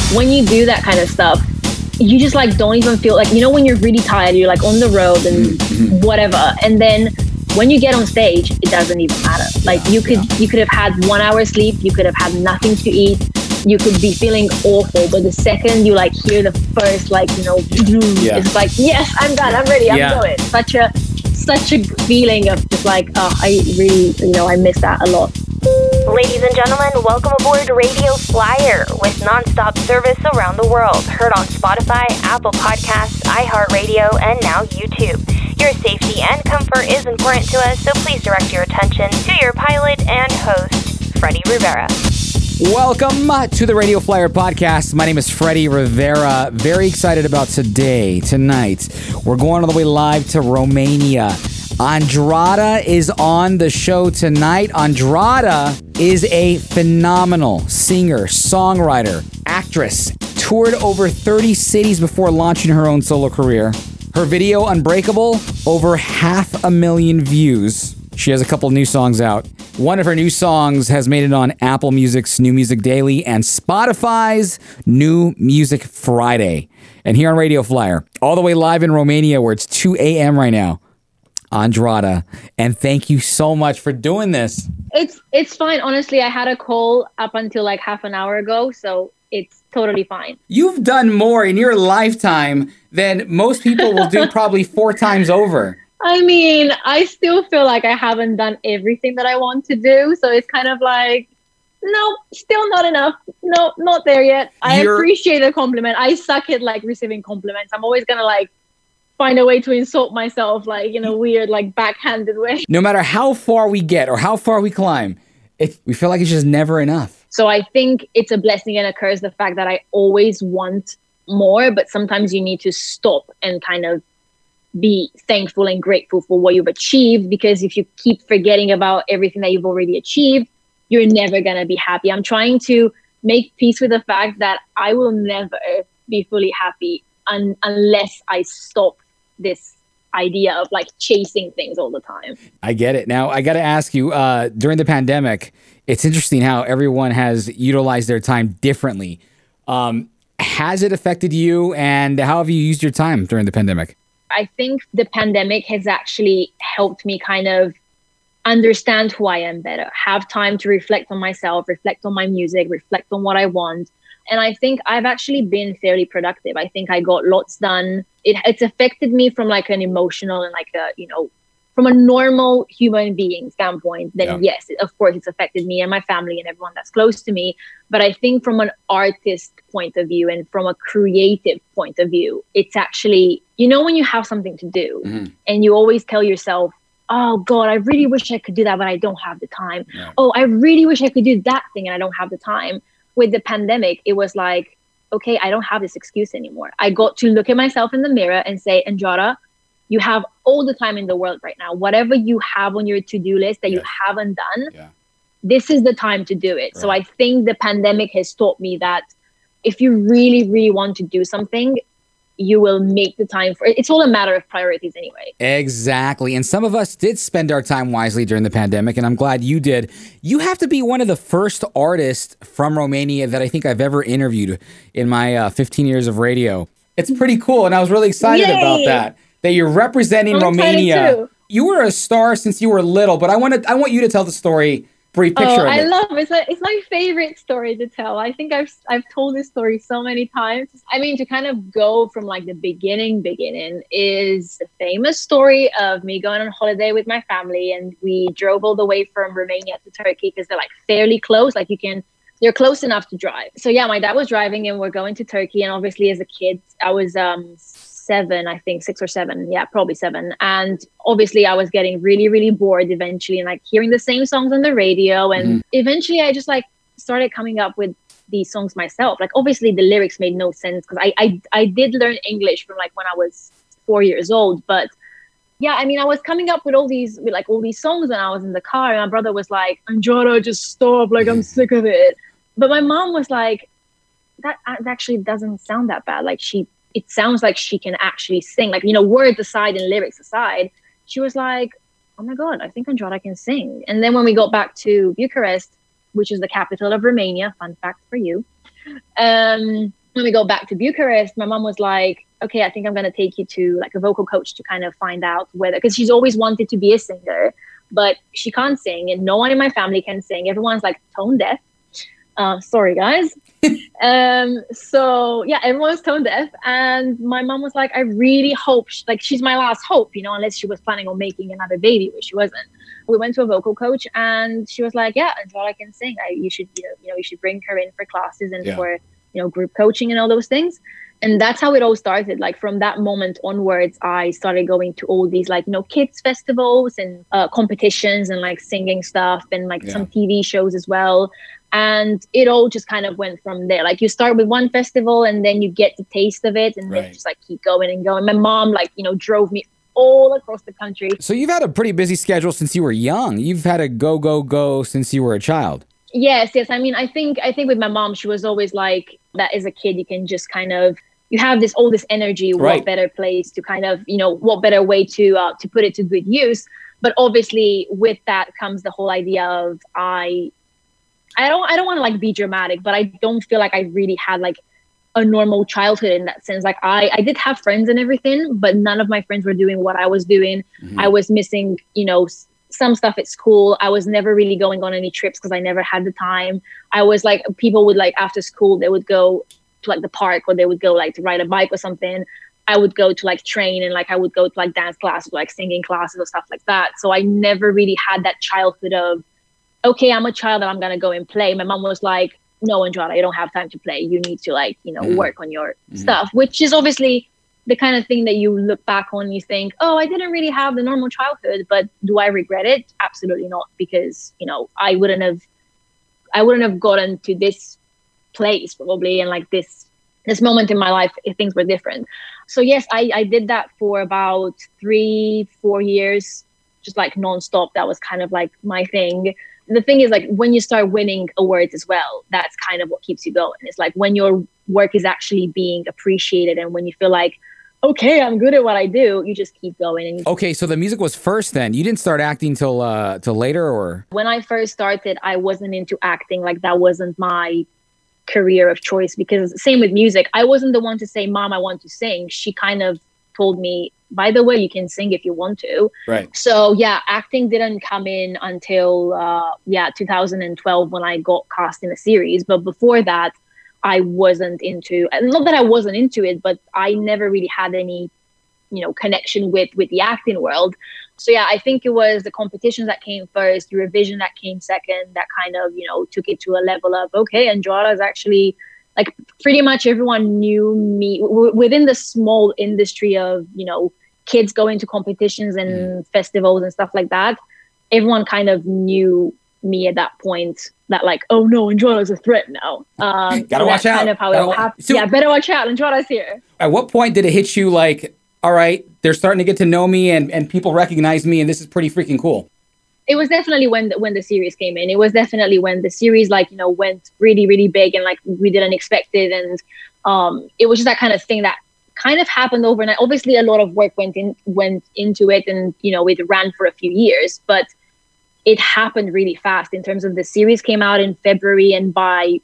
when you do that kind of stuff, you just like don't even feel like, you know, when you're really tired, you're like on the road and whatever. And then when you get on stage, it doesn't even matter. Like you could have had 1 hour sleep, you could have had nothing to eat, you could be feeling awful, but the second you like hear the first like, you know, it's like, yes, I'm done, I'm ready, I'm going. Such a feeling of just like, oh, I really, you know, I miss that a lot. Ladies and gentlemen, welcome aboard Radio Flyer with non-stop service around the world. Heard on Spotify, Apple Podcasts, iHeartRadio, and now YouTube. Your safety and comfort is important to us, so please direct your attention to your pilot and host, Freddie Rivera. Welcome to the Radio Flyer podcast. My name is Freddie Rivera. Very excited about tonight. We're going all the way live to Romania. Andrada is on the show tonight. Andrada is a phenomenal singer, songwriter, actress. Toured over 30 cities before launching her own solo career. Her video, Unbreakable, over 500,000 views. She has a couple new songs out. One of her new songs has made it on Apple Music's New Music Daily and Spotify's New Music Friday. And here on Radio Flyer, all the way live in Romania, where it's 2 a.m. right now, Andrada. And thank you so much for doing this. It's fine. Honestly, I had a call up until like half an hour ago, so it's totally fine. You've done more in your lifetime than most people will do probably 4 times over. I mean, I still feel like I haven't done everything that I want to do. So it's kind of like, no, still not enough. No, not there yet. I appreciate the compliment. I suck at like receiving compliments. I'm always going to like find a way to insult myself, like in a weird, like backhanded way. No matter how far we get or how far we climb, we feel like it's just never enough. So I think it's a blessing and a curse, the fact that I always want more, but sometimes you need to stop and kind of be thankful and grateful for what you've achieved, because if you keep forgetting about everything that you've already achieved, you're never going to be happy. I'm trying to make peace with the fact that I will never be fully happy unless I stop this idea of like chasing things all the time. I get it. Now, I got to ask you, during the pandemic, it's interesting how everyone has utilized their time differently. Has it affected you, and how have you used your time during the pandemic? I think the pandemic has actually helped me kind of understand who I am better, have time to reflect on myself, reflect on my music, reflect on what I want. And I think I've actually been fairly productive. I think I got lots done. It's affected me from like an emotional and like a, you know, from a normal human being standpoint, then yes, of course it's affected me and my family and everyone that's close to me. But I think from an artist point of view and from a creative point of view, it's actually, you know, when you have something to do and you always tell yourself, oh God, I really wish I could do that, but I don't have the time. Yeah. Oh, I really wish I could do that thing and I don't have the time. With the pandemic, it was like, okay, I don't have this excuse anymore. I got to look at myself in the mirror and say, Andrada, you have all the time in the world right now. Whatever you have on your to-do list that you haven't done, this is the time to do it. Right. So I think the pandemic has taught me that if you really, really want to do something, you will make the time for it. It's all a matter of priorities anyway. Exactly. And some of us did spend our time wisely during the pandemic, and I'm glad you did. You have to be one of the first artists from Romania that I think I've ever interviewed in my 15 years of radio. It's pretty cool, and I was really excited about that you're representing Romania. You were a star since you were little, but I want you to tell the story. Brief picture of it. I love it. It's my favorite story to tell. I think I've told this story so many times. I mean, to kind of go from like the beginning is the famous story of me going on holiday with my family, and we drove all the way from Romania to Turkey because they're like fairly close. Like they're close enough to drive. So yeah, my dad was driving and we're going to Turkey. And obviously as a kid, I was 7, I think 6 or 7. Yeah, probably 7. And obviously I was getting really, really bored eventually and like hearing the same songs on the radio. And eventually I just like started coming up with these songs myself. Like obviously the lyrics made no sense because I did learn English from like when I was 4 years old. But yeah, I mean, I was coming up with all these songs when I was in the car. And my brother was like, Andrada, just stop. Like, I'm sick of it. But my mom was like, that actually doesn't sound that bad. Like it sounds like she can actually sing, like, you know, words aside and lyrics aside. She was like, oh my God, I think Andrada can sing. And then when we got back to Bucharest, which is the capital of Romania, fun fact for you, when we go back to Bucharest, my mom was like, okay, I think I'm going to take you to like a vocal coach to kind of find out whether, because she's always wanted to be a singer, but she can't sing and no one in my family can sing. Everyone's like tone deaf. Sorry, guys. So yeah, everyone's tone deaf. And my mom was like, I really hope, she's my last hope, unless she was planning on making another baby, which she wasn't. We went to a vocal coach and she was like, yeah, Andrada can sing. You should, you should bring her in for classes and for, group coaching and all those things. And that's how it all started. Like from that moment onwards, I started going to all these kids festivals and competitions and like singing stuff and some TV shows as well. And it all just kind of went from there. Like you start with one festival and then you get the taste of it and then just like keep going and going. My mom drove me all across the country. So you've had a pretty busy schedule since you were young. You've had a go since you were a child. Yes. I mean, I think with my mom, she was always like that. As a kid, you can just kind of, you have all this energy. What better place to kind of, what better way to put it to good use. But obviously with that comes the whole idea of I don't want to like be dramatic, but I don't feel like I really had like a normal childhood in that sense. Like I did have friends and everything, but none of my friends were doing what I was doing. Mm-hmm. I was missing, some stuff at school. I was never really going on any trips because I never had the time. I was like, people would like after school, they would go to like the park or they would go like to ride a bike or something. I would go to like train and like I would go to like dance classes, like singing classes or stuff like that. So I never really had that childhood of, okay, I'm a child and I'm going to go and play. My mom was like, no, Andrada, you don't have time to play. You need to work on your stuff, which is obviously the kind of thing that you look back on and you think, oh, I didn't really have the normal childhood, but do I regret it? Absolutely not. Because, I wouldn't have gotten to this place probably. And like this moment in my life, if things were different. So yes, I did that for about 3-4 years, just like nonstop. That was kind of like my thing. The thing is, like, when you start winning awards as well, that's kind of what keeps you going. It's like when your work is actually being appreciated and when you feel like, okay, I'm good at what I do, you just keep going. And okay, so the music was first then. You didn't start acting till later, or? When I first started, I wasn't into acting. Like, that wasn't my career of choice, because same with music. I wasn't the one to say, Mom, I want to sing. She kind of told me, by the way, you can sing if you want to. Right. So yeah, acting didn't come in until 2012 when I got cast in a series. But before that, I wasn't into, not that I wasn't into it, but I never really had any, connection with the acting world. So yeah, I think it was the competitions that came first, Eurovision that came second, that kind of, took it to a level of, okay, Andrada is actually, like, pretty much everyone knew me within the small industry of, kids going to competitions and festivals and stuff like that. Everyone kind of knew me at that point, that like, oh no, Andrada's a threat now. Gotta watch out. Kind of how it happened. So, yeah, better watch out. Andrada's here. At what point did it hit you like, all right, they're starting to get to know me and people recognize me and this is pretty freaking cool? It was definitely when the series came in. It was definitely when the series went really, really big and like we didn't expect it. And it was just that kind of thing that kind of happened overnight. Obviously, a lot of work went into it, and it ran for a few years, but it happened really fast in terms of the series came out in February, and by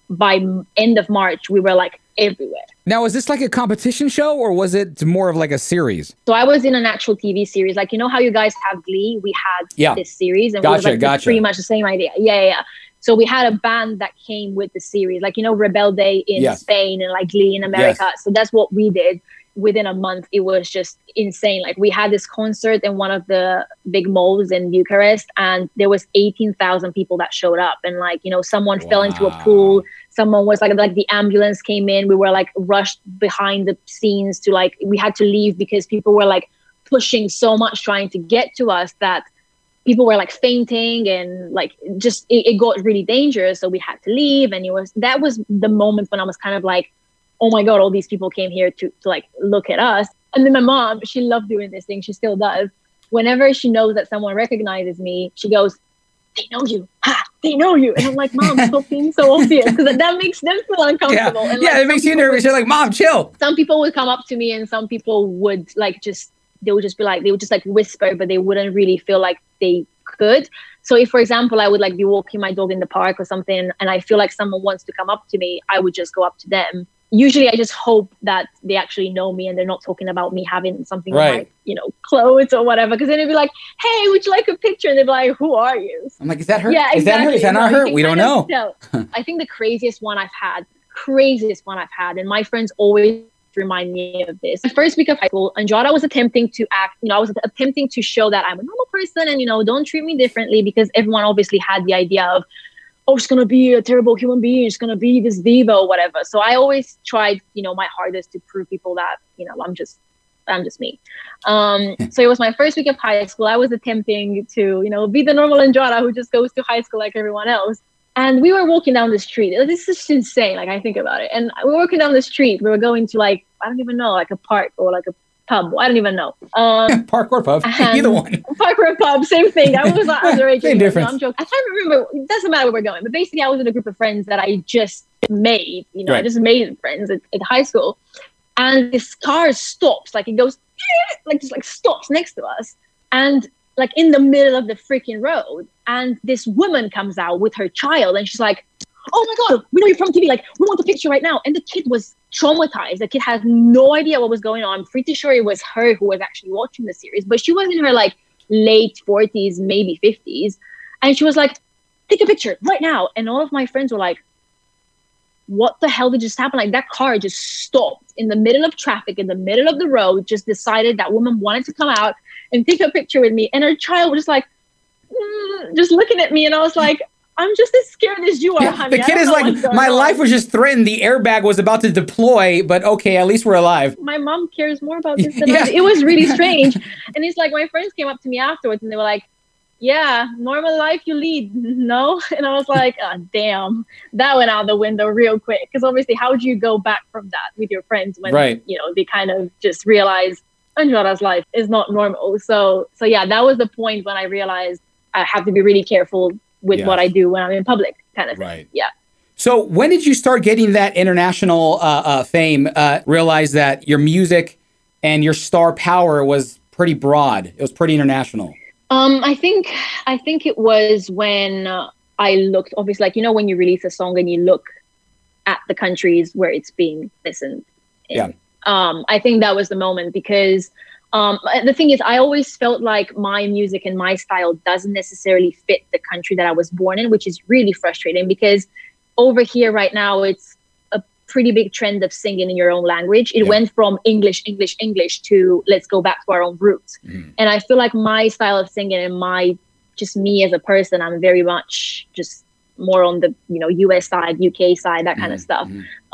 end of March, we were like everywhere. Now, is this like a competition show or was it more of like a series? So I was in an actual TV series. Like, how you guys have Glee? We had this series, and gotcha. Pretty much the same idea. Yeah. So we had a band that came with the series, like, Rebelde in Spain and like Glee in America. Yes. So that's what we did. Within a month, it was just insane. Like, we had this concert in one of the big malls in Bucharest, and there was 18,000 people that showed up. And like, someone fell into a pool. Someone was like the ambulance came in. We were like rushed behind the scenes to like, we had to leave because people were like pushing so much trying to get to us that people were like fainting, and like just it got really dangerous. So we had to leave. And that was the moment when I was kind of like, oh my God, all these people came here to like look at us. And then my mom, she loved doing this thing. She still does. Whenever she knows that someone recognizes me, she goes, they know you. Ha, they know you. And I'm like, Mom, stop being so obvious, because that makes them feel uncomfortable. Yeah, and like, it makes you nervous. You're like, Mom, chill. Some people would come up to me and some people would they would just whisper, but they wouldn't really feel like they could. So if, for example, I would like be walking my dog in the park or something, and I feel like someone wants to come up to me, I would just go up to them usually I just hope that they actually know me and they're not talking about me having something on Right. my, clothes or whatever. Because then they'd be like, hey, would you like a picture? And they'd be like, who are you? I'm like, is that her? Yeah, Is that her? Is that not her? You We don't kind know. of tell. I think the craziest one I've had, and my friends always remind me of this. The first week of high school, Andrada was attempting to act, I was attempting to show that I'm a normal person and, don't treat me differently, because everyone obviously had the idea of, oh, she's going to be a terrible human being. She's going to be this diva or whatever. So I always tried, my hardest to prove people that, I'm just me. So it was my first week of high school. I was attempting to, be the normal Andrada who just goes to high school like everyone else. And we were walking down the street. This is just insane. Like, I think about it. And we were walking down the street. We were going to I don't even know, like a park or like a pub. I don't even know. Park or pub, either one. Park or pub, same thing. I was underage. Same difference. No, I'm joking. I can't remember. It doesn't matter where we're going. But basically, I was with a group of friends that I just made. Right. I just made friends at high school. And this car stops. Like, it goes, stops next to us. And in the middle of the freaking road. And this woman comes out with her child. And she's like, oh my God, we know you're from TV. Like, we want the picture right now. And the kid was traumatized. The kid had no idea what was going on. I'm pretty sure it was her who was actually watching the series. But she was in her late 40s, maybe 50s. And she was like, take a picture right now. And all of my friends were like, what the hell did just happen? Like, that car just stopped in the middle of traffic, in the middle of the road, just decided that woman wanted to come out and take a picture with me. And her child was just like, just looking at me. And I was like, I'm just as scared as you are, honey. The kid is like, my life was just threatened. The airbag was about to deploy, but okay, at least we're alive. My mom cares more about this than I do. It was really strange. And it's like, my friends came up to me afterwards and they were like, yeah, normal life you lead, no? And I was like, oh, damn, that went out the window real quick. Because obviously, how do you go back from that with your friends when, they kind of just realize Andrada's life is not normal. So yeah, that was the point when I realized I have to be really careful with what I do when I'm in public, kind of thing. Right. Yeah. So when did you start getting that international fame? Realize that your music and your star power was pretty broad. It was pretty international. I think it was when I looked, obviously, when you release a song and you look at the countries where it's being listened in. Yeah. I think that was the moment, because the thing is, I always felt like my music and my style doesn't necessarily fit the country that I was born in, which is really frustrating, because over here right now, it's a pretty big trend of singing in your own language. It went from English to let's go back to our own roots. And I feel like my style of singing and just me as a person, I'm very much just more on the, US side, UK side, that kind of stuff.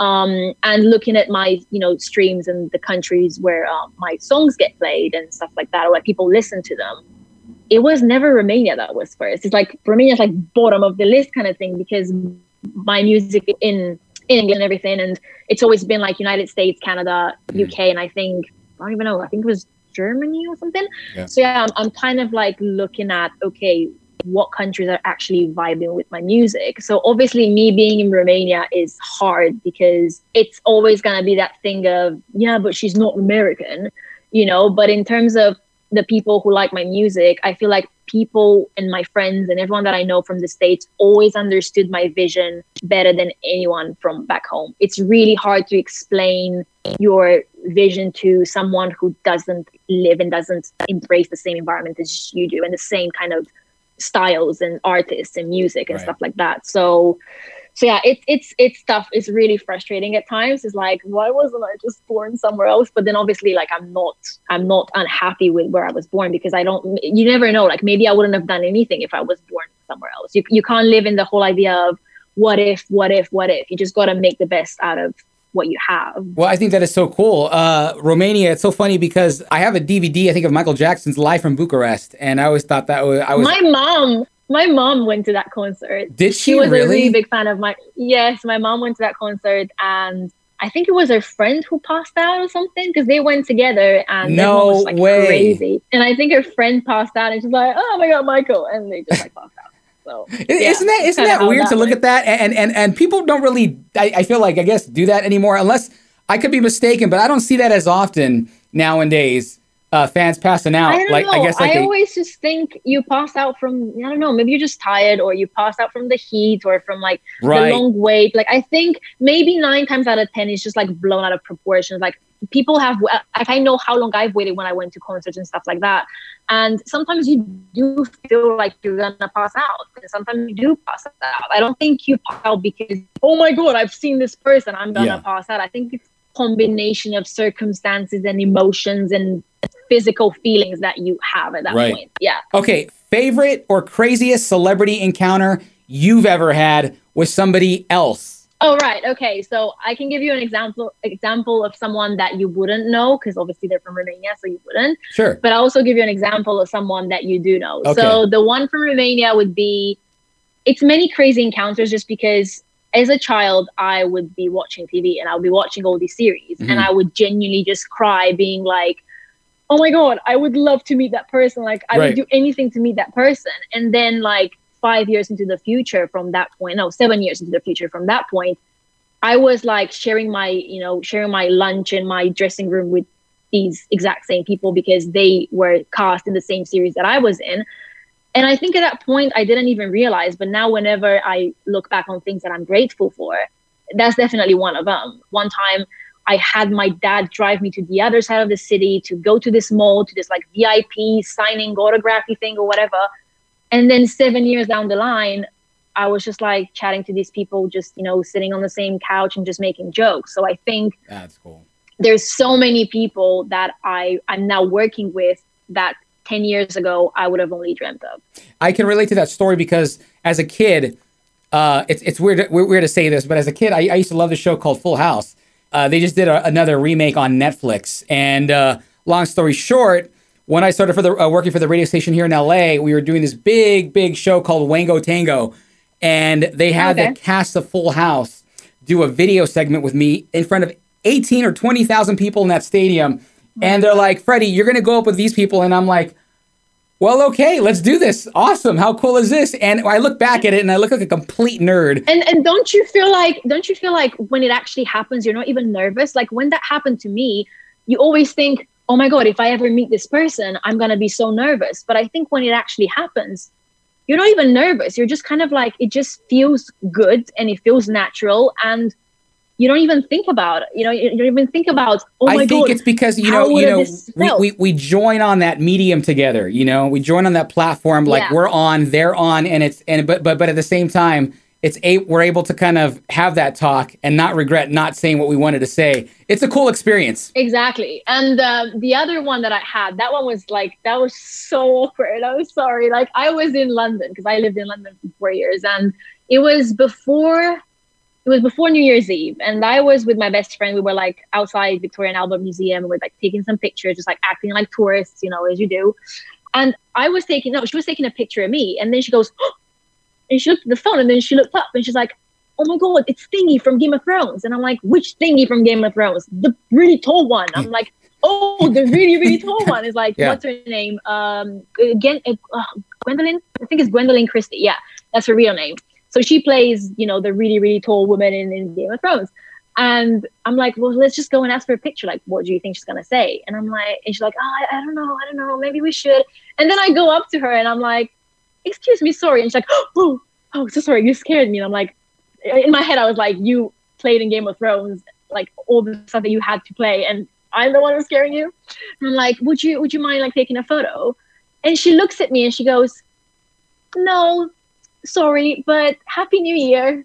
And looking at my, streams and the countries where my songs get played and stuff like that, or like people listen to them, it was never Romania that was first. It's like Romania's like bottom of the list kind of thing, because my music in England and everything, and it's always been like United States, Canada, UK, and I think it was Germany or something. So yeah, I'm kind of like looking at, okay, what countries are actually vibing with my music. So obviously me being in Romania is hard, because it's always going to be that thing of, yeah, but she's not American, but in terms of the people who like my music, I feel like people and my friends and everyone that I know from the States always understood my vision better than anyone from back home. It's really hard to explain your vision to someone who doesn't live and doesn't embrace the same environment as you do, and the same kind of styles and artists and music and stuff like that. So yeah, it's tough. It's really frustrating at times. It's like, why wasn't I just born somewhere else? But then obviously, like, I'm not unhappy with where I was born, because you never know, like, maybe I wouldn't have done anything if I was born somewhere else. You can't live in the whole idea of what if. You just got to make the best out of what you have. Well, I think that is so cool. Romania, it's so funny because I have a DVD, I think, of Michael Jackson's Live from Bucharest, and I always thought that was... My mom went to that concert. Did she was really? A really big fan of Yes, my mom went to that concert, and I think it was her friend who passed out or something, because they went together, and everyone was like crazy. And I think her friend passed out, and she's like, "Oh my God, Michael!" And they just like passed out. So isn't that weird to look at that? And people don't really, I feel like, I guess, do that anymore, unless I could be mistaken, but I don't see that as often nowadays. fans passing out. I don't like know. I guess like I always just think you pass out from, I don't know, maybe you're just tired, or you pass out from the heat, or from like Right. the long wait. Like I think maybe 9 times out of 10 is just like blown out of proportions. Like people have, like I know how long I've waited when I went to concerts and stuff like that. And sometimes you do feel like you're gonna pass out, and sometimes you do pass out. I don't think you pass out because, oh my God, I've seen this person, I'm gonna pass out. I think it's a combination of circumstances and emotions and physical feelings that you have at that point. Yeah. Okay. Favorite or craziest celebrity encounter you've ever had with somebody else? Oh, right. Okay. So I can give you an example of someone that you wouldn't know, because obviously they're from Romania, so you wouldn't. Sure. But I'll also give you an example of someone that you do know. Okay. So the one from Romania would be, it's many crazy encounters just because as a child, I would be watching TV and I would be watching all these series, and I would genuinely just cry being like, oh my God, I would love to meet that person. Like I would do anything to meet that person. And then like 5 years into the future from that point, no, 7 years into the future from that point, I was like sharing my lunch in my dressing room with these exact same people because they were cast in the same series that I was in. And I think at that point, I didn't even realize, but now whenever I look back on things that I'm grateful for, that's definitely one of them. One time I had my dad drive me to the other side of the city to go to this mall, to this like VIP signing autography thing or whatever. And then 7 years down the line, I was just like chatting to these people, just, sitting on the same couch and just making jokes. So I think that's cool. There's so many people that I'm now working with that 10 years ago, I would have only dreamt of. I can relate to that story because as a kid, it's weird to say this, but as a kid, I used to love the show called Full House. They just did another remake on Netflix. And long story short, when I started working for the radio station here in LA, we were doing this big show called Wango Tango. And they had the cast of Full House do a video segment with me in front of 18 or 20,000 people in that stadium. And they're like, Freddie, you're going to go up with these people. And I'm like, well, okay, let's do this. Awesome. How cool is this? And I look back at it and I look like a complete nerd. And don't you feel like when it actually happens, you're not even nervous? Like when that happened to me, you always think, oh my God, if I ever meet this person, I'm going to be so nervous. But I think when it actually happens, you're not even nervous. You're just kind of like, it just feels good and it feels natural. And you don't even think about it. You don't even think about, oh my God. I think it's because, we join on that medium together, we join on that platform, like we're on, they're on, but at the same time, we're able to kind of have that talk and not regret not saying what we wanted to say. It's a cool experience. Exactly. And the other one that I had, that was so awkward. I'm sorry. Like I was in London because I lived in London for 4 years, and it was before New Year's Eve, and I was with my best friend. We were like outside Victoria and Albert Museum. We were like taking some pictures, just like acting like tourists, as you do. And she was taking a picture of me, and then she goes, oh! And she looked at the phone, and then she looked up and she's like, oh my God, it's Thingy from Game of Thrones. And I'm like, which Thingy from Game of Thrones? The really tall one. I'm like, oh, the really, really tall one. Is like, what's her name? Gwendolyn, I think it's Gwendolyn Christie. Yeah, that's her real name. So she plays, the really, really tall woman in Game of Thrones. And I'm like, well, let's just go and ask for a picture. Like, what do you think she's going to say? And I'm like, and she's like, oh, I don't know. Maybe we should. And then I go up to her and I'm like, excuse me, sorry. And she's like, oh, so sorry, you scared me. And I'm like, in my head, I was like, you played in Game of Thrones, like all the stuff that you had to play, and I'm the one who's scaring you. And I'm like, would you mind like taking a photo? And she looks at me and she goes, no, sorry, but Happy New Year.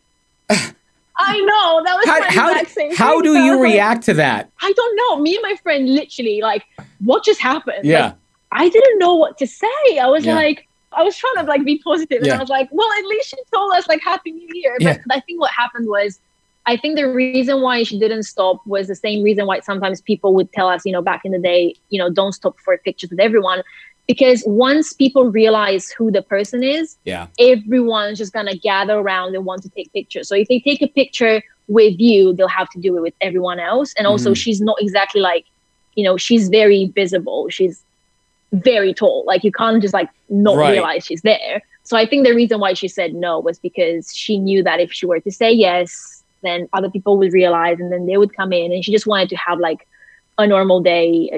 I know, that was my exact same thing. How do you react to that? I don't know. Me and my friend literally like, what just happened? Yeah. Like, I didn't know what to say. I was like, I was trying to like be positive, and I was like, well, at least she told us like Happy New Year. But I think what happened was, I think the reason why she didn't stop was the same reason why sometimes people would tell us, back in the day, don't stop for pictures with everyone. Because once people realize who the person is, everyone's just going to gather around and want to take pictures. So if they take a picture with you, they'll have to do it with everyone else. And also she's not exactly like, she's very visible. She's very tall. Like you can't just like not realize she's there. So I think the reason why she said no was because she knew that if she were to say yes, then other people would realize and then they would come in, and she just wanted to have like a normal day, just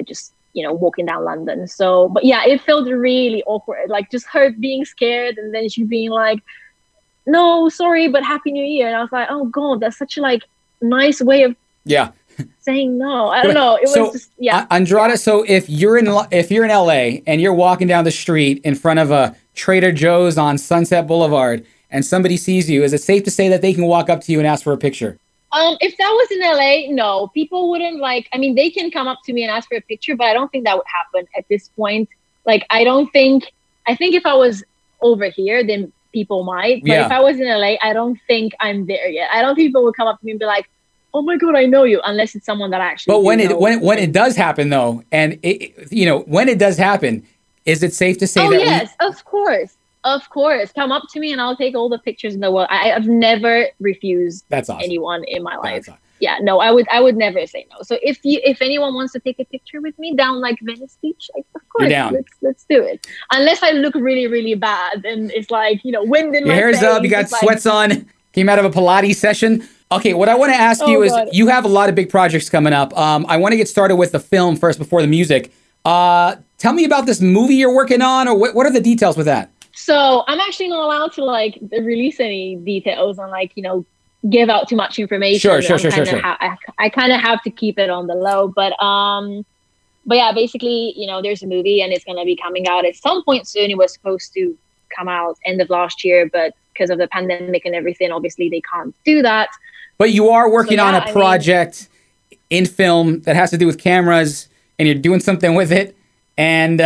walking down London. So, but yeah, it felt really awkward. Like just her being scared and then she being like, no, sorry, but Happy New Year. And I was like, oh God, that's such a like nice way of saying no. I don't know. It was just, Andrada, so if you're in LA and you're walking down the street in front of a Trader Joe's on Sunset Boulevard and somebody sees you, is it safe to say that they can walk up to you and ask for a picture? If that was in LA, no, people wouldn't they can come up to me and ask for a picture, but I don't think that would happen at this point. Like, I think if I was over here, then people might, but if I was in LA, I don't think I'm there yet. I don't think people would come up to me and be like, oh my God, I know you, unless it's someone that I actually But when it does happen though, and when it does happen, is it safe to say that yes, of course. Of course, come up to me and I'll take all the pictures in the world. I've never refused anyone in my life. Awesome. Yeah, no, I would never say no. So if anyone wants to take a picture with me down like Venice Beach, like, of course, let's do it. Unless I look really, really bad and it's like, wind in my face. Your hair's up, you got sweats on, came out of a Pilates session. Okay, what I want to ask you is, you have a lot of big projects coming up. I want to get started with the film first before the music. Tell me about this movie you're working on, or what are the details with that? So I'm actually not allowed to release any details and give out too much information. Sure. I kind of have to keep it on the low, but yeah, basically, there's a movie and it's going to be coming out at some point soon. It was supposed to come out end of last year, but because of the pandemic and everything, obviously they can't do that. But you are working on a project in film that has to do with cameras, and you're doing something with it, and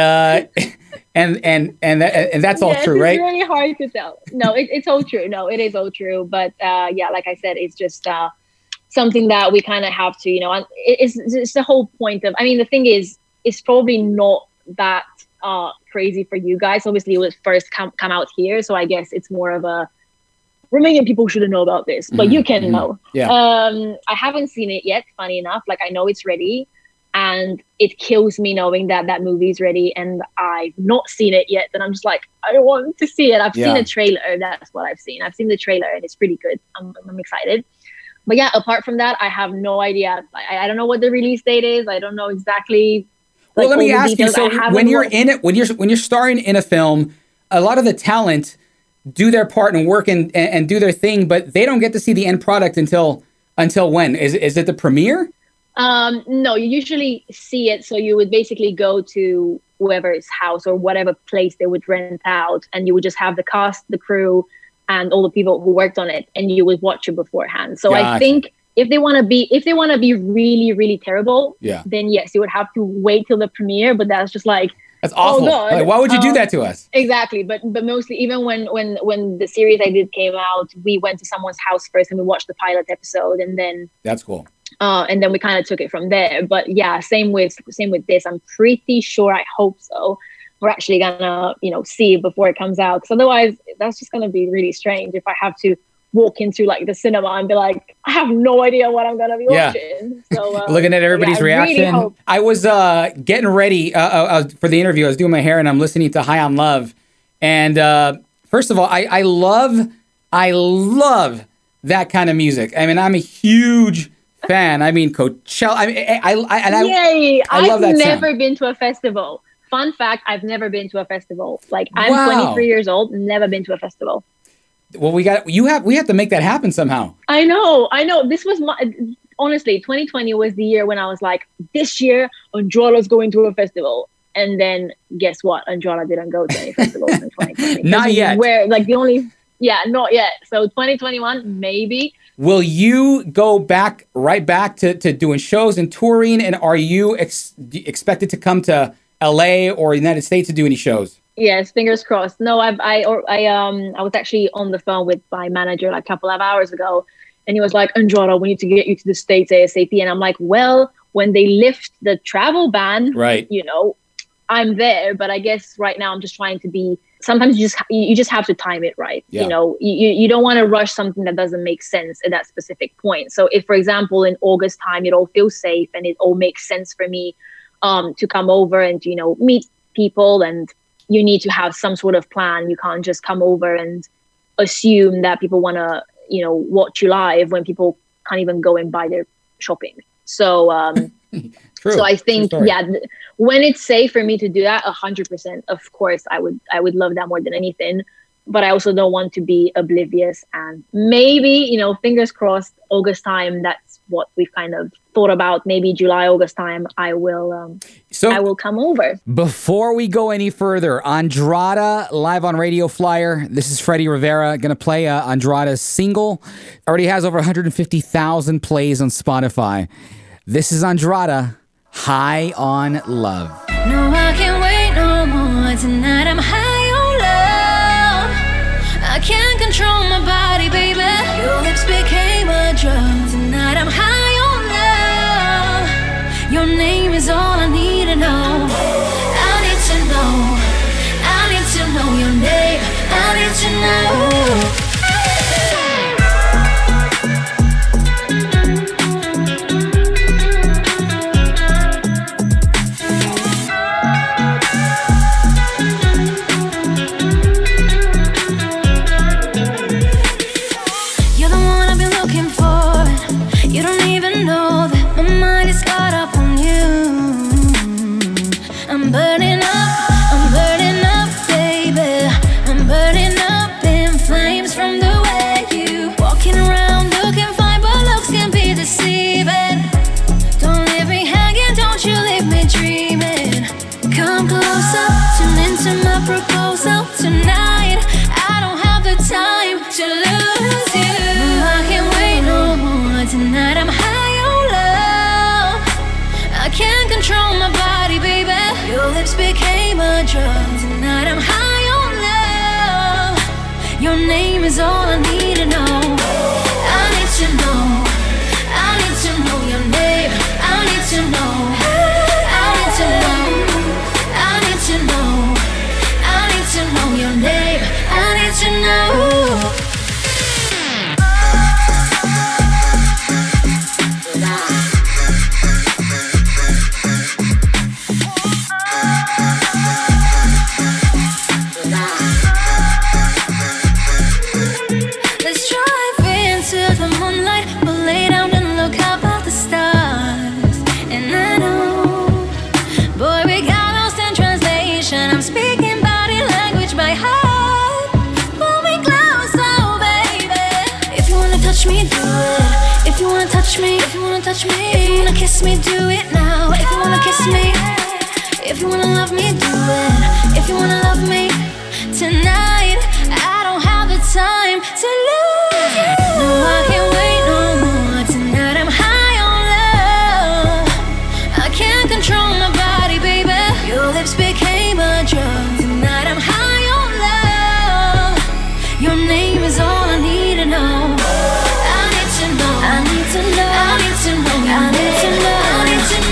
that's all true, right? It's really hard to tell. No, it's all true. No, it is all true. But like I said, it's just something that we kind of have to, and it's the whole point of. I mean, the thing is, it's probably not that crazy for you guys. Obviously, it was first come out here, so I guess it's more of a Romanian people shouldn't know about this, but you can know. Yeah. I haven't seen it yet. Funny enough, I know it's ready. And it kills me knowing that movie is ready and I've not seen it yet. And I'm just like, I want to see it. I've seen a trailer. That's what I've seen. I've seen the trailer and it's pretty good. I'm excited. But yeah, apart from that, I have no idea. I don't know what the release date is. I don't know exactly. Well, let me ask you. So when you're in it, when you're starring in a film, a lot of the talent do their part and work and do their thing, but they don't get to see the end product until when? Is it the premiere? No, you usually see it. So you would basically go to whoever's house or whatever place they would rent out, and you would just have the cast, the crew, and all the people who worked on it, and you would watch it beforehand. So I think if they want to be really, really terrible, then yes, you would have to wait till the premiere. But that's just that's awful. Oh God. Why would you do that to us? Exactly. But mostly, even when the series I did came out, we went to someone's house first and we watched the pilot episode, and then that's cool. And then we kind of took it from there. But yeah, same with this. I'm pretty sure, I hope so, we're actually gonna see it before it comes out, because otherwise that's just gonna be really strange if I have to walk into the cinema and be like, I have no idea what I'm gonna be watching. So looking at everybody's reaction. Really I was getting ready for the interview. I was doing my hair and I'm listening to High on Love. And first of all, I love that kind of music. I mean, I'm a huge fan. I mean, Coachella. I love that. I've never been to a festival. Fun fact: I've never been to a festival. I'm 23 years old, never been to a festival. Well, we have to make that happen somehow. I know. This was honestly, 2020 was the year when I was like, this year Andrada's going to a festival. And then guess what? Andrada didn't go to any festivals in 2020. Not yet. Not yet. So 2021, maybe. Will you go right back to doing shows and touring? And are you expected to come to LA or United States to do any shows? Yes, fingers crossed. No, I was actually on the phone with my manager a couple of hours ago, and he was like, Andrada, we need to get you to the States ASAP. And I'm like, well, when they lift the travel ban, right, I'm there. But I guess right now I'm just trying to be. Sometimes you just have to time it right. Yeah. You don't want to rush something that doesn't make sense at that specific point. So if, for example, in August time, it all feels safe and it all makes sense for me to come over and meet people, and you need to have some sort of plan. You can't just come over and assume that people want to, watch you live when people can't even go and buy their shopping. So True. So I think, True story. when it's safe for me to do that, 100%, of course, I would love that more than anything. But I also don't want to be oblivious, and maybe, fingers crossed, August time, that's what we've kind of thought about. Maybe July, August time, I will come over. Before we go any further, Andrada live on Radio Flyer. This is Freddie Rivera going to play Andrada's single. Already has over 150,000 plays on Spotify. This is Andrada, High on Love. No, I can't wait no more. Tonight I'm high on love. I can't control my body, baby. Your lips became a drug. Tonight I'm high on love. Your name is all I need to know. I need to know. I need to know your name. I need to know. Proposal tonight. I don't have the time to lose you. No, I can't wait no more. Tonight I'm high on love. I can't control my body, baby. Your lips became a drug. Tonight I'm high on love. Your name is all I need to know. I need to know. I need to know your name. I need to know. I need to know. I need to know. To know your name, I need to know. Let's drive into the moonlight. We'll lay down and look up at the stars. And I know, boy, we got lost in translation. I'm speaking by heart. Pull me closer, baby. If you wanna touch me, do it. If you wanna touch me, if you wanna touch me, if you wanna kiss me, do it now. If you wanna kiss me, if you wanna love me, do it. If you wanna love me tonight, I don't have the time to lose you. No, I can't wait no more. Tonight I'm high on love. I can't control my body, baby. Your lips became a drug. Tonight I'm high. Your name is all I need to know. I need to know. I need to know. I need to know. I need to know. I need to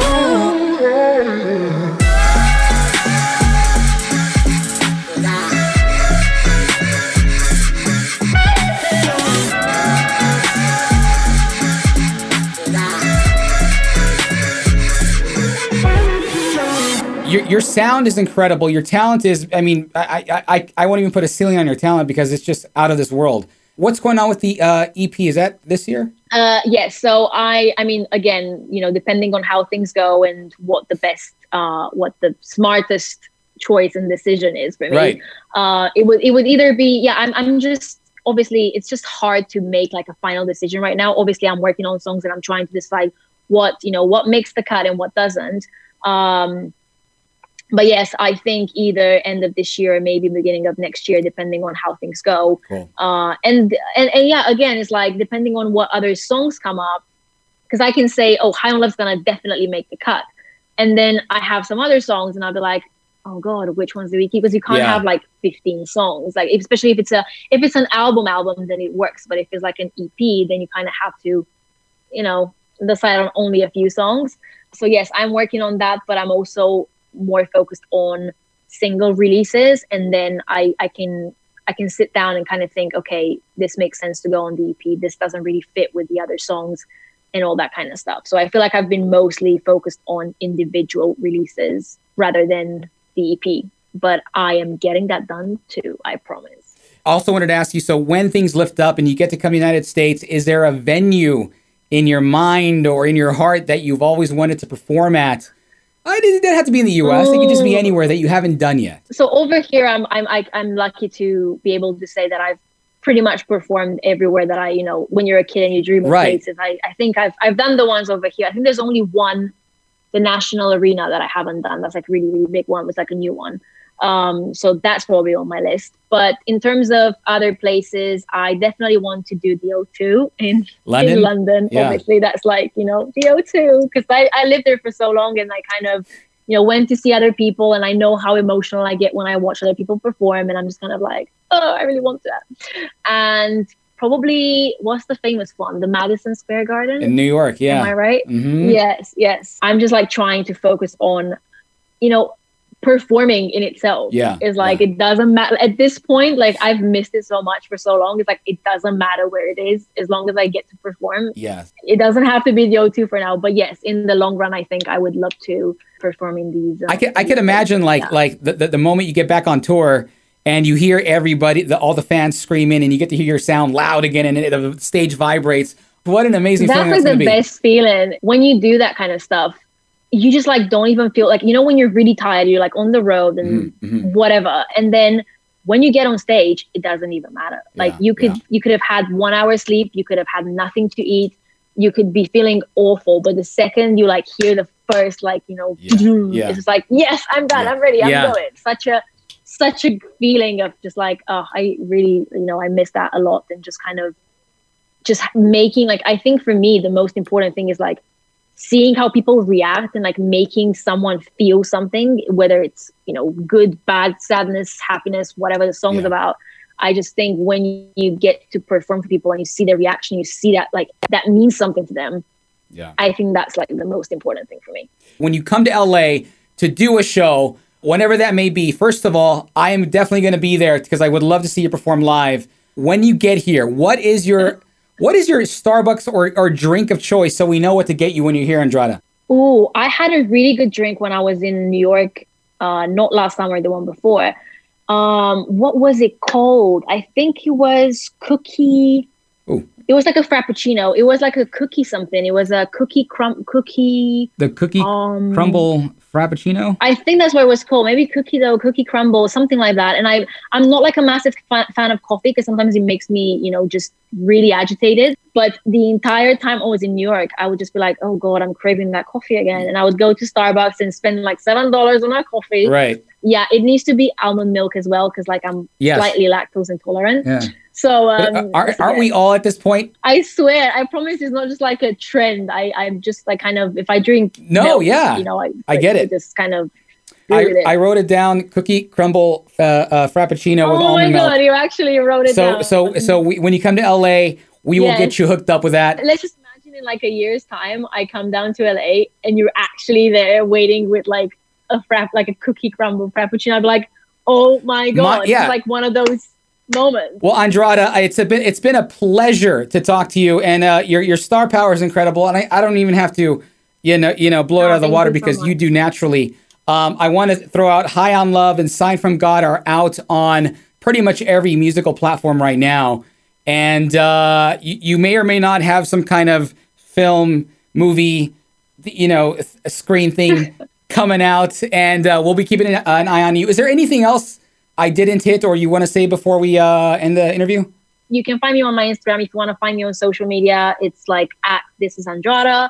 Your sound is incredible. Your talent is, I won't even put a ceiling on your talent because it's just out of this world. What's going on with the EP? Is that this year? Yes. So I mean, again, depending on how things go and what the best, what the smartest choice and decision is for me, right. It would either be, I'm just, obviously it's just hard to make like a final decision right now. Obviously I'm working on songs and I'm trying to decide what makes the cut and what doesn't. But yes, I think either end of this year or maybe beginning of next year, depending on how things go. Cool. And yeah, again, it's like depending on what other songs come up, because I can say, oh, High on Love's gonna definitely make the cut, and then I have some other songs, and I'll be like, oh God, which ones do we keep? Because you can't have like 15 songs, like especially if it's an album, then it works. But if it's like an EP, then you kind of have to, decide on only a few songs. So yes, I'm working on that, but I'm also more focused on single releases, and then I can sit down and kind of think, okay, this makes sense to go on the EP, this doesn't really fit with the other songs and all that kind of stuff. So I feel like I've been mostly focused on individual releases rather than the EP, but I am getting that done too, I promise. Also wanted to ask you, so when things lift up and you get to come to the United States, is there a venue in your mind or in your heart that you've always wanted to perform at? It didn't have to be in the U.S. It could just be anywhere that you haven't done yet. So over here, I'm lucky to be able to say that I've pretty much performed everywhere that when you're a kid and you dream of places. I think I've done the ones over here. I think there's only one, the National Arena, that I haven't done. That's like really, really big one. It was like a new one. So that's probably on my list. But in terms of other places, I definitely want to do the O2 in London. Yeah. Obviously, that's like, the O2, because I lived there for so long, and I kind of, went to see other people, and I know how emotional I get when I watch other people perform, and I'm just kind of like, oh, I really want that. And probably, what's the famous one? The Madison Square Garden? In New York, yeah. Am I right? Mm-hmm. Yes. I'm just like trying to focus on, performing in itself. It doesn't matter at this point. Like, I've missed it so much for so long. It's like, it doesn't matter where it is as long as I get to perform. Yes. It doesn't have to be the O2 for now, but yes, in the long run, I think I would love to perform in these. I could imagine like the moment you get back on tour and you hear everybody, all the fans screaming, and you get to hear your sound loud again, and the stage vibrates. What an amazing feeling that's like the best feeling when you do that kind of stuff. You just like don't even feel like, when you're really tired, you're like on the road and whatever. And then when you get on stage, it doesn't even matter. Like you could have had 1 hour sleep. You could have had nothing to eat. You could be feeling awful. But the second you like hear the first, it's just like, yes, I'm done. I'm ready. I'm going. Such a feeling of just like, oh, I really, I miss that a lot. And just kind of just making, like, I think for me, the most important thing is like, seeing how people react and like making someone feel something, whether it's, good, bad, sadness, happiness, whatever the song is about. I just think when you get to perform for people and you see their reaction, you see that like that means something to them. Yeah. I think that's like the most important thing for me. When you come to LA to do a show, whenever that may be, first of all, I am definitely going to be there because I would love to see you perform live. When you get here, what is your Starbucks or drink of choice so we know what to get you when you're here, Andrada? Oh, I had a really good drink when I was in New York, not last summer, the one before. What was it called? I think it was cookie. Ooh. It was like a frappuccino. It was like a cookie something. It was a cookie. The cookie crumble frappuccino? I think that's what it was called. Maybe cookie crumble, something like that. And I'm not like a massive fan of coffee because sometimes it makes me, just really agitated. But the entire time I was in New York, I would just be like, oh God, I'm craving that coffee again. And I would go to Starbucks and spend like $7 on a coffee. Right. Yeah, it needs to be almond milk as well because like I'm slightly lactose intolerant. Yeah. So aren't we all at this point? I swear, I promise it's not just like a trend. I'm just like kind of, if I drink milk, I get it. Just kind of I wrote it down, cookie crumble frappuccino with almond milk. Oh my God, you actually wrote it down. So when you come to LA, we will get you hooked up with that. Let's just imagine in like a year's time, I come down to LA and you're actually there waiting with like a cookie crumble frappuccino. I'd be like, oh my God, it's like one of those moments. Well, Andrada, it's been a pleasure to talk to you, and your star power is incredible, and I don't even have to blow it out of the water because you do naturally. I want to throw out High on Love and Sign from God are out on pretty much every musical platform right now, and you may or may not have some kind of film, movie, a screen thing coming out, and we'll be keeping an eye on you. Is there anything else I didn't hit or you want to say before we end the interview? You can find me on my Instagram. If you want to find me on social media, it's like @ThisIsAndrada.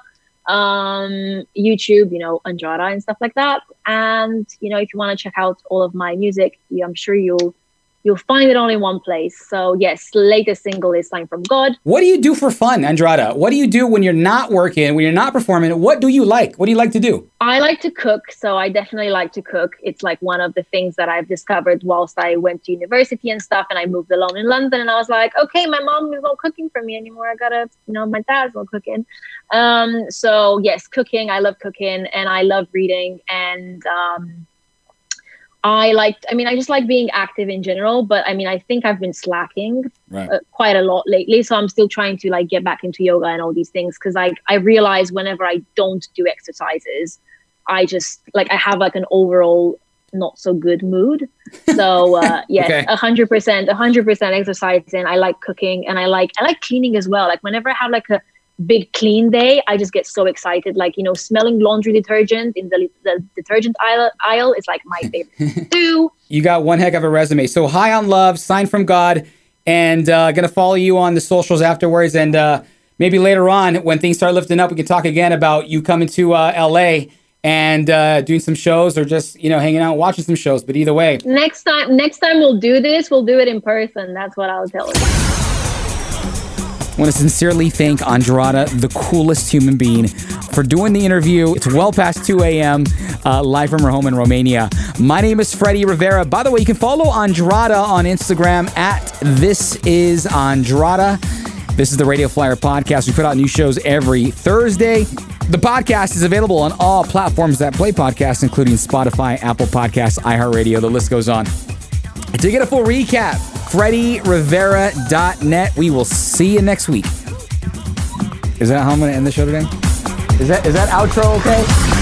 YouTube, Andrada and stuff like that. And, if you want to check out all of my music, I'm sure you'll find it all in one place. So yes, latest single is Sign from God. What do you do for fun, Andrada? What do you do when you're not working, when you're not performing? What do you like? What do you like to do? I like to cook. So I definitely like to cook. It's like one of the things that I've discovered whilst I went to university and stuff. And I moved alone in London and I was like, okay, my mom is not cooking for me anymore. I gotta, my dad's not cooking. So yes, cooking. I love cooking and I love reading and, I just like being active in general, but I think I've been slacking quite a lot lately. So I'm still trying to get back into yoga and all these things. Cause I realize whenever I don't do exercises, I just I have an overall not so good mood. So yes, 100% exercising. I like cooking and I like cleaning as well. Like whenever I have big clean day, I just get so excited. Like, smelling laundry detergent in the detergent aisle is like my favorite too. You got one heck of a resume. So high on love, sign from God, and gonna follow you on the socials afterwards. And maybe later on when things start lifting up, we can talk again about you coming to LA and doing some shows, or just, hanging out, watching some shows. But either way. Next time we'll do this, we'll do it in person. That's what I'll tell you. I want to sincerely thank Andrada, the coolest human being, for doing the interview. It's well past 2 a.m., live from her home in Romania. My name is Freddie Rivera. By the way, you can follow Andrada on Instagram at ThisIsAndrada. This is the Radio Flyer Podcast. We put out new shows every Thursday. The podcast is available on all platforms that play podcasts, including Spotify, Apple Podcasts, iHeartRadio. The list goes on. To get a full recap, FreddieRivera.net. We will see you next week. Is that how I'm going to end the show today? Is that outro okay?